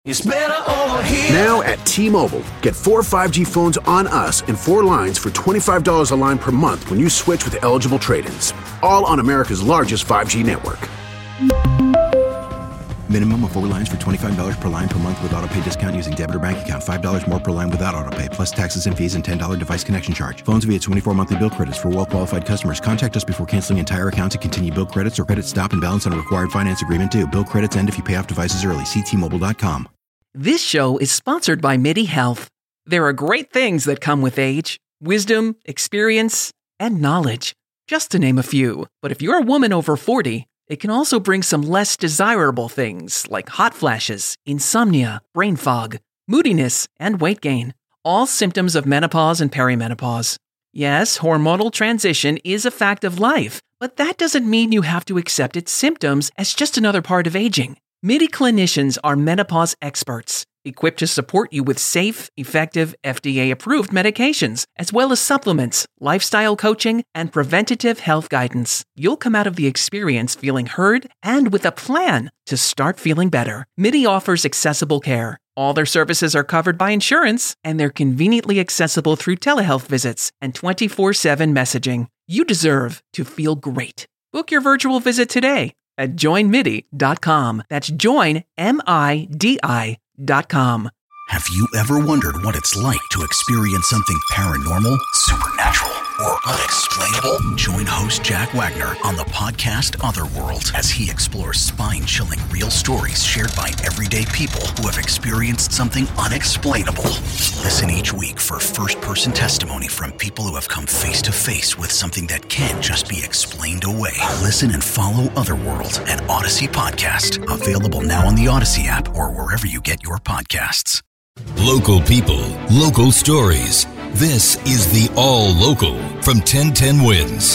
It's better over here. Now at T-Mobile, get 4 5G phones on us and 4 lines for $25 a line per month when you switch with eligible trade-ins. All on America's largest 5G network. Minimum of 4 lines for $25 per line per month with autopay discount using debit or bank account. $5 more per line without autopay, plus taxes and fees and $10 device connection charge. Phones via 24 monthly bill credits for well-qualified customers. Contact us before canceling entire account to continue bill credits or credit stop and balance on a required finance agreement due. Bill credits end if you pay off devices early. See T-Mobile.com. This show is sponsored by MIDI Health. There are great things that come with age: wisdom, experience, and knowledge, just to name a few. But if you're a woman over 40, it can also bring some less desirable things like hot flashes, insomnia, brain fog, moodiness, and weight gain. All symptoms of menopause and perimenopause. Yes, hormonal transition is a fact of life, but that doesn't mean you have to accept its symptoms as just another part of aging. MIDI clinicians are menopause experts, equipped to support you with safe, effective, FDA-approved medications, as well as supplements, lifestyle coaching, and preventative health guidance. You'll come out of the experience feeling heard and with a plan to start feeling better. MIDI offers accessible care. All their services are covered by insurance, and they're conveniently accessible through telehealth visits and 24/7 messaging. You deserve to feel great. Book your virtual visit today at joinmidi.com. That's joinmidi.com. Have you ever wondered what it's like to experience something paranormal, supernatural, or unexplainable? Join host Jack Wagner on the podcast Otherworld as he explores spine-chilling real stories shared by everyday people who have experienced something unexplainable. Listen each week for first-person testimony from people who have come face-to-face with something that can't just be explained away. Listen and follow Otherworld, an Odyssey podcast. Available now on the Odyssey app or wherever you get your podcasts. Local people, local stories. This is the All Local from 1010 Wins.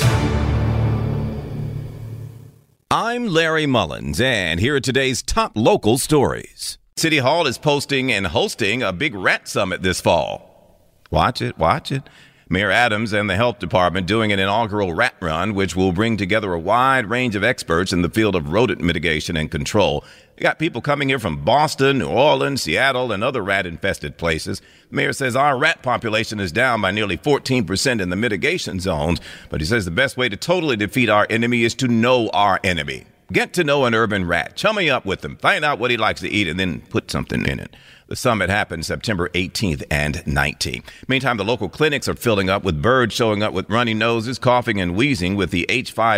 I'm Larry Mullins, and here are today's top local stories. City Hall is posting and hosting a big rat summit this fall. Watch it, watch it. Mayor Adams and the Health Department doing an inaugural rat run, which will bring together a wide range of experts in the field of rodent mitigation and control. You got people coming here from Boston, New Orleans, Seattle, and other rat-infested places. The mayor says our rat population is down by nearly 14% in the mitigation zones, but he says the best way to totally defeat our enemy is to know our enemy. Get to know an urban rat, chummy up with him, find out what he likes to eat, and then put something in it. The summit happens September 18th and 19th. Meantime, the local clinics are filling up with birds showing up with runny noses, coughing, and wheezing with the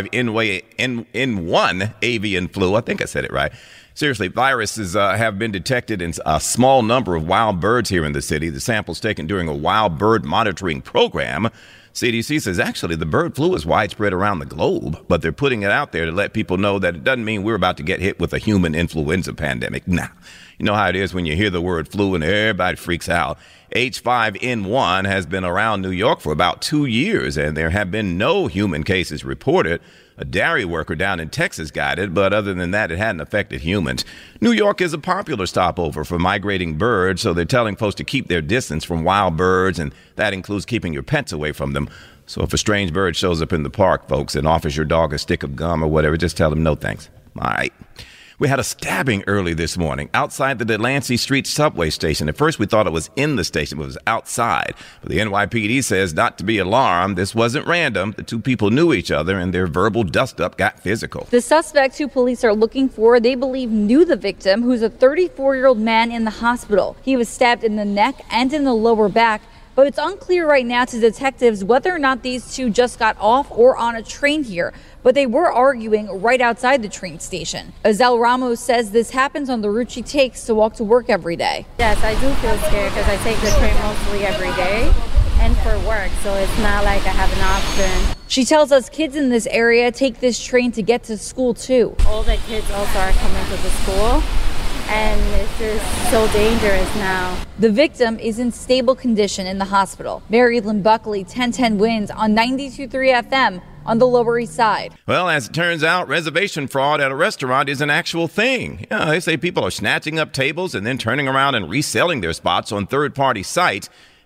H5N1 avian flu. I think I said it right. Seriously, viruses have been detected in a small number of wild birds here in the city. The samples taken during a wild bird monitoring program. CDC says actually the bird flu is widespread around the globe, but they're putting it out there to let people know that it doesn't mean we're about to get hit with a human influenza pandemic. Nah. You know how it is when you hear the word flu and everybody freaks out. H5N1 has been around New York for about 2 years, and there have been no human cases reported. A dairy worker down in Texas got it, but other than that, it hadn't affected humans. New York is a popular stopover for migrating birds, so they're telling folks to keep their distance from wild birds, and that includes keeping your pets away from them. So if a strange bird shows up in the park, folks, and offers your dog a stick of gum or whatever, just tell them no thanks. All right. We had a stabbing early this morning outside the Delancey Street subway station. At first, we thought it was in the station, but it was outside. But the NYPD says not to be alarmed. This wasn't random. The two people knew each other, and their verbal dust-up got physical. The suspects who police are looking for, they believe knew the victim, who's a 34-year-old man in the hospital. He was stabbed in the neck and in the lower back. But it's unclear right now to detectives whether or not these two just got off or on a train here. But they were arguing right outside the train station. Azelle Ramos says this happens on the route she takes to walk to work every day. Yes, I do feel scared because I take the train mostly every day and for work, so it's not like I have an option. She tells us kids in this area take this train to get to school too. All the kids also are coming to the school, and it's just so dangerous now. The victim is in stable condition in the hospital. Mary Lynn Buckley, 1010 Wins on 92.3 FM on the Lower East Side. Well, as it turns out, reservation fraud at a restaurant is an actual thing. Yeah, they say people are snatching up tables and then turning around and reselling their spots on third-party sites.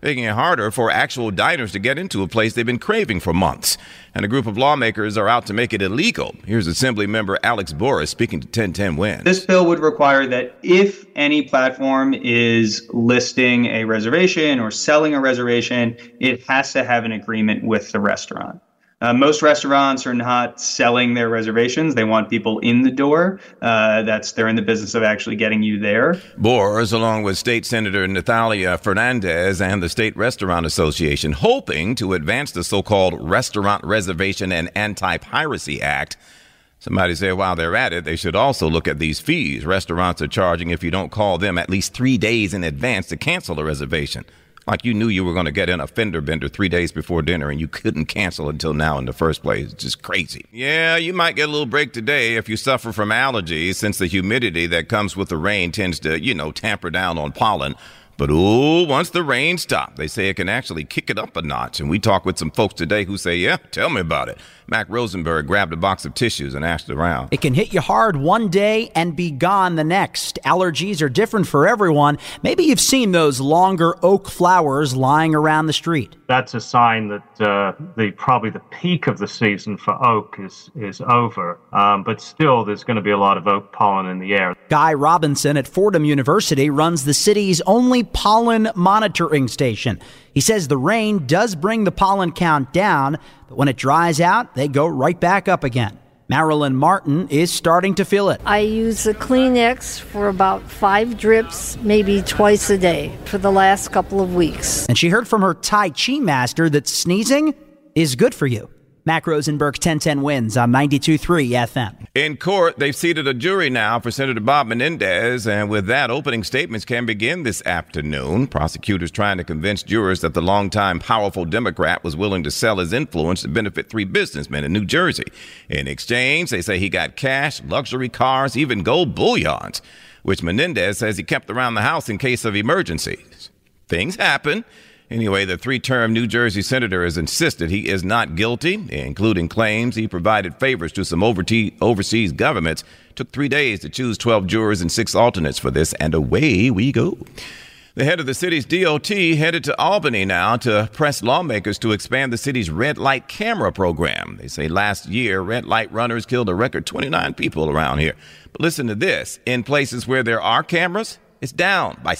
making it harder for actual diners to get into a place they've been craving for months. And a group of lawmakers are out to make it illegal. Here's Assemblymember Alex Boris speaking to 1010 Wins. This bill would require that if any platform is listing a reservation or selling a reservation, it has to have an agreement with the restaurant. Most restaurants are not selling their reservations. They want people in the door. They're in the business of actually getting you there. Boers, along with State Senator Natalia Fernandez and the State Restaurant Association, hoping to advance the so-called Restaurant Reservation and Anti-Piracy Act. Somebody said while they're at it, they should also look at these fees restaurants are charging if you don't call them at least 3 days in advance to cancel a reservation. Like you knew you were going to get in a fender bender 3 days before dinner and you couldn't cancel until now in the first place. It's just crazy. Yeah, you might get a little break today if you suffer from allergies, since the humidity that comes with the rain tends to, tamper down on pollen. But once the rain stops, they say it can actually kick it up a notch. And we talked with some folks today who say, yeah, tell me about it. Mac Rosenberg grabbed a box of tissues and asked around. It can hit you hard one day and be gone the next. Allergies are different for everyone. Maybe you've seen those longer oak flowers lying around the street. That's a sign that probably the peak of the season for oak is over. But still, there's going to be a lot of oak pollen in the air. Guy Robinson at Fordham University runs the city's only pollen monitoring station. He says the rain does bring the pollen count down, but when it dries out, they go right back up again. Marilyn Martin is starting to feel it. I use a Kleenex for about 5 drips, maybe twice a day for the last couple of weeks. And she heard from her Tai Chi master that sneezing is good for you. Mac Rosenberg, 1010 Wins on 92.3 FM. In court, they've seated a jury now for Senator Bob Menendez, and with that, opening statements can begin this afternoon. Prosecutors trying to convince jurors that the longtime powerful Democrat was willing to sell his influence to benefit 3 businessmen in New Jersey. In exchange, they say he got cash, luxury cars, even gold bullions, which Menendez says he kept around the house in case of emergencies. Things happen. Anyway, the 3-term New Jersey senator has insisted he is not guilty, including claims he provided favors to some overseas governments. Took 3 days to choose 12 jurors and 6 alternates for this, and away we go. The head of the city's DOT headed to Albany now to press lawmakers to expand the city's red light camera program. They say last year, red light runners killed a record 29 people around here. But listen to this. In places where there are cameras, it's down by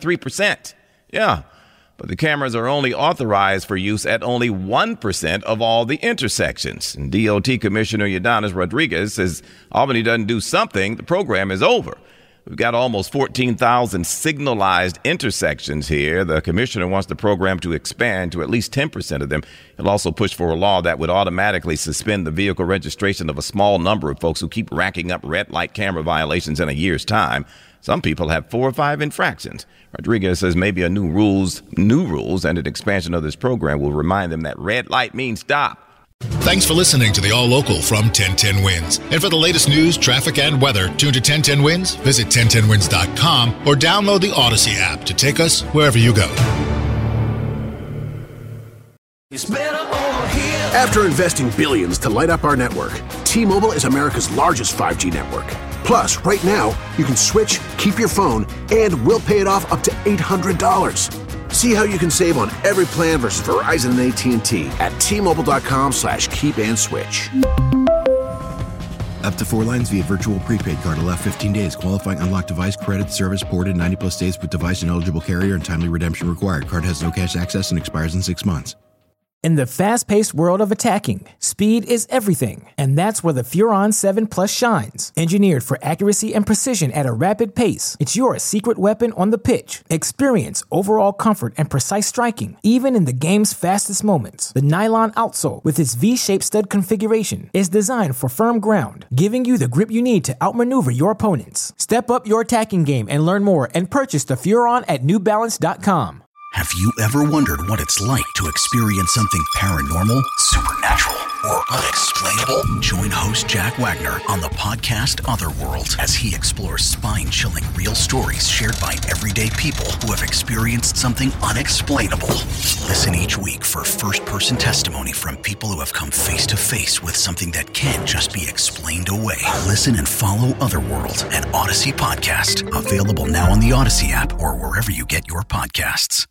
73%. Yeah. But the cameras are only authorized for use at only 1% of all the intersections. And DOT Commissioner Ydanis Rodriguez says Albany doesn't do something, the program is over. We've got almost 14,000 signalized intersections here. The commissioner wants the program to expand to at least 10% of them. He'll also push for a law that would automatically suspend the vehicle registration of a small number of folks who keep racking up red light camera violations in a year's time. Some people have 4 or 5 infractions. Rodriguez says maybe new rules and an expansion of this program will remind them that red light means stop. Thanks for listening to the All Local from 1010 Wins. And for the latest news, traffic, and weather, tune to 1010 Wins, visit 1010wins.com, or download the Odyssey app to take us wherever you go. After investing billions to light up our network, T-Mobile is America's largest 5G network. Plus, right now, you can switch, keep your phone, and we'll pay it off up to $800. See how you can save on every plan versus Verizon and AT&T at T-Mobile.com/keep-and-switch. Up to 4 lines via virtual prepaid card. Allow 15 days. Qualifying unlocked device credit service ported 90-plus days with device and eligible carrier and timely redemption required. Card has no cash access and expires in 6 months. In the fast-paced world of attacking, speed is everything, and that's where the Furon 7 Plus shines. Engineered for accuracy and precision at a rapid pace, it's your secret weapon on the pitch. Experience overall comfort and precise striking, even in the game's fastest moments. The nylon outsole, with its V-shaped stud configuration, is designed for firm ground, giving you the grip you need to outmaneuver your opponents. Step up your attacking game and learn more and purchase the Furon at NewBalance.com. Have you ever wondered what it's like to experience something paranormal, supernatural, or unexplainable? Join host Jack Wagner on the podcast Otherworld as he explores spine-chilling real stories shared by everyday people who have experienced something unexplainable. Listen each week for first-person testimony from people who have come face-to-face with something that can't just be explained away. Listen and follow Otherworld, an Odyssey podcast. Available now on the Odyssey app or wherever you get your podcasts.